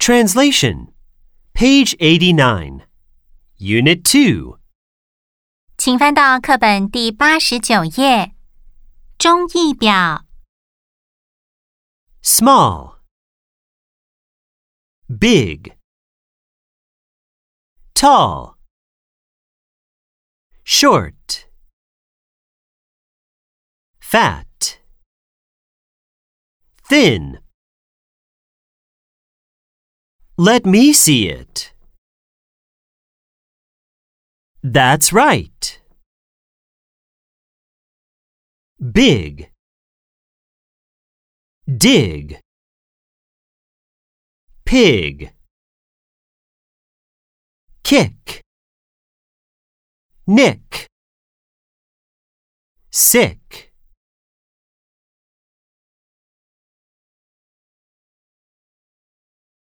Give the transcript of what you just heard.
Translation. Page 89. Unit 2. 请翻到课本第89页。中译表 Small. Big. Tall. Short. Fat. Thin. Let me see it. That's right. Big. Dig. Pig. Kick. Nick. Sick.